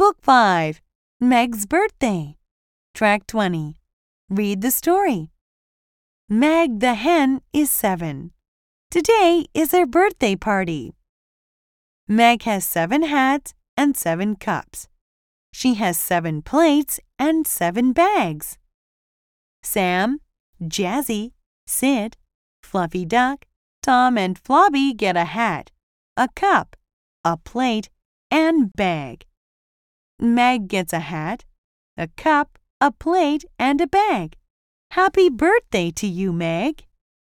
Book 5, Meg's Birthday. Track 20. Read the story. Meg the hen is 7. Today is her birthday party. Meg has 7 hats and 7 cups. She has 7 plates and 7 bags. Sam, Jazzy, Sid, Fluffy Duck, Tom and Flobby get a hat, a cup, a plate, and bag. Meg gets a hat, a cup, a plate, and a bag. Happy birthday to you, Meg!